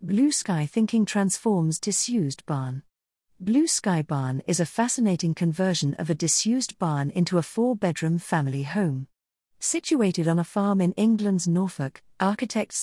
Blue Sky Thinking Transforms Disused Barn. Blue Sky Barn is a fascinating conversion of a disused barn into a 4-bedroom family home. Situated on a farm in England's Norfolk, architects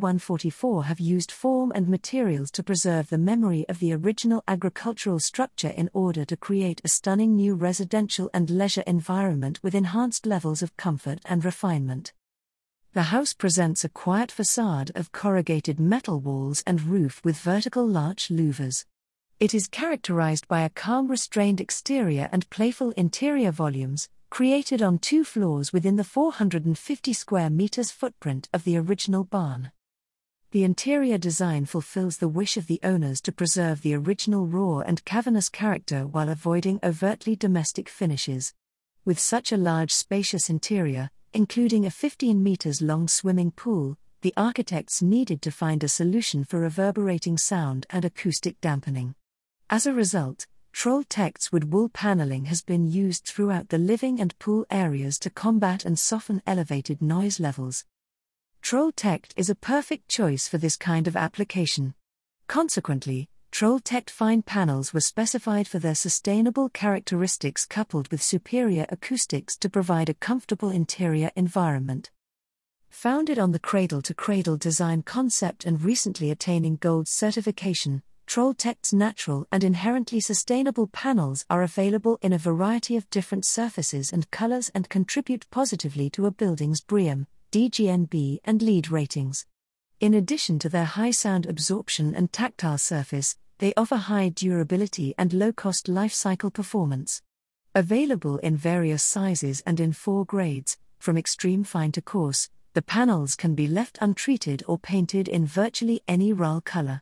3144 have used form and materials to preserve the memory of the original agricultural structure in order to create a stunning new residential and leisure environment with enhanced levels of comfort and refinement. The house presents a quiet facade of corrugated metal walls and roof with vertical larch louvers. It is characterized by a calm, restrained exterior and playful interior volumes, created on 2 floors within the 450 square meters footprint of the original barn. The interior design fulfills the wish of the owners to preserve the original raw and cavernous character while avoiding overtly domestic finishes. With such a large, spacious interior, including a 15 meters long swimming pool, the architects needed to find a solution for reverberating sound and acoustic dampening. As a result, Trolltechs wool paneling has been used throughout the living and pool areas to combat and soften elevated noise levels. Trolltech is a perfect choice for this kind of application. Consequently, Trolltech fine panels were specified for their sustainable characteristics coupled with superior acoustics to provide a comfortable interior environment. Founded on the cradle-to-cradle design concept and recently attaining gold certification, Trolltech's natural and inherently sustainable panels are available in a variety of different surfaces and colors and contribute positively to a building's BREEAM, DGNB and LEED ratings. In addition to their high sound absorption and tactile surface, they offer high durability and low-cost life cycle performance. Available in various sizes and in 4 grades, from extreme fine to coarse, the panels can be left untreated or painted in virtually any RAL color.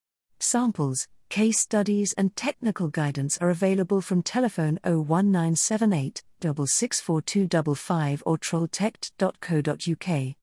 Samples, case studies and technical guidance are available from telephone 01978 664255 or trolltech.co.uk.